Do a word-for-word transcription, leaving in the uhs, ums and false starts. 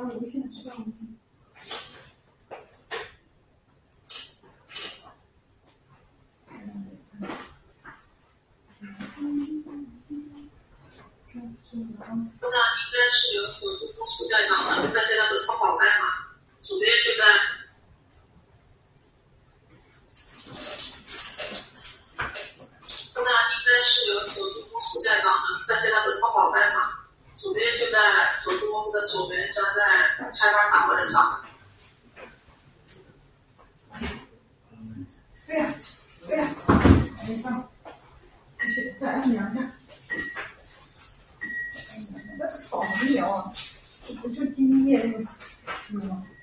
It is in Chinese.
要无线，需要无线。 不知道应该是由投资公司盖章的，但是它的淘宝代码直接就在。不知道应该是由投资公司盖章的，但是它的淘宝代码直接就在投资公司的左边加在开发档案上。 对呀，对呀，没放，继续再按两下。那扫什么描啊？这不就第一页那个，嗯。